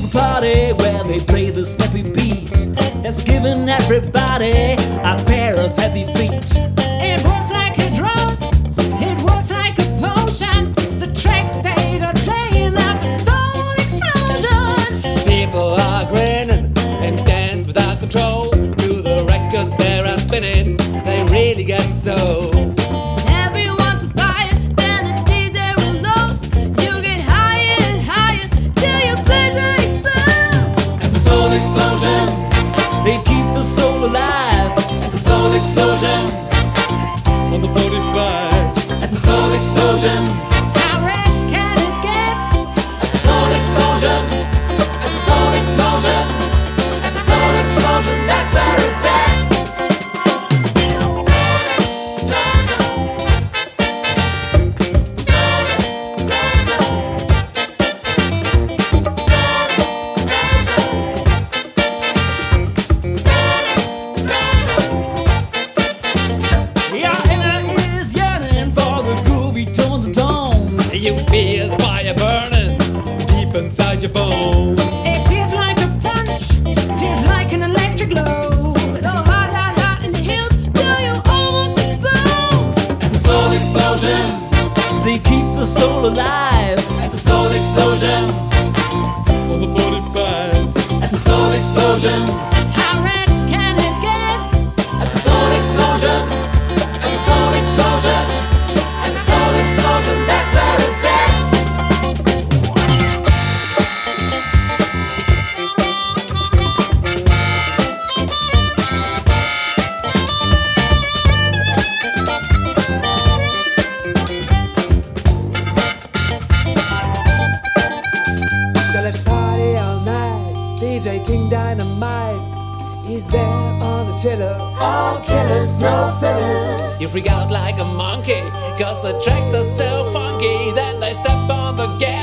the party where they play the snappy beat that's giving everybody a pair of happy feet. It works like a drug, it works like a potion. The tracks they got playing out the soul explosion. People are grinning and dance without control to the records they are spinning. They really get so. Everyone's a fire, then the DJ will low. You get higher and higher till your pleasure explodes. At the soul explosion, They keep the soul alive. at the soul explosion, on the 45. At the soul explosion, How red can it get? at the soul explosion, at the soul explosion, at the soul explosion, that's where it's at. Your inner is yearning for the groovy tones and tones. You feel the fire burning deep inside your bones. It feels like a punch, feels like an electric glow. So hot, hot, hot in the hills, till you almost explode. At the soul explosion, They keep the soul alive. at the soul explosion, on the 45. At the soul explosion, How red can it get? at the soul explosion, at the soul explosion, at the soul explosion, that's where it's at. So let's party all night. DJ King Dynamite, he's there on the tiller. All killers, no fillers. You freak out like a monkey, cause the tracks are so funky. Then they step on the gas